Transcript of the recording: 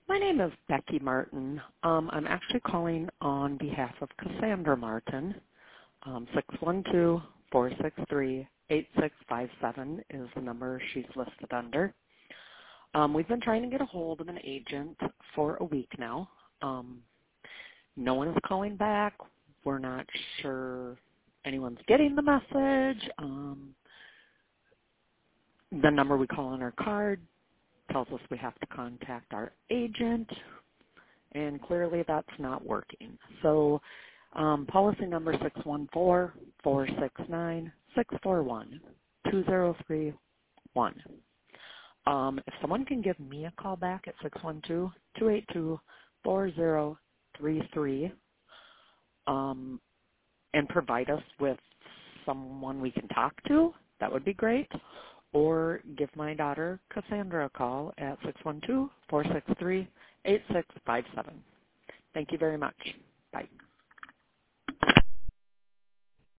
My name is Becky Martin. I'm actually calling on behalf of Cassandra Martin. 612-463-8657 is the number she's listed under. We've been trying to get a hold of an agent for a week now. No one is calling back. We're not sure anyone's getting the message. The number we call on our card tells us we have to contact our agent, and clearly that's not working. So policy number 614-469-641-2031. If someone can give me a call back at 612-282-4033 and provide us with someone we can talk to, that would be great. Or give my daughter Cassandra a call at 612-463-8657. Thank you very much. Bye.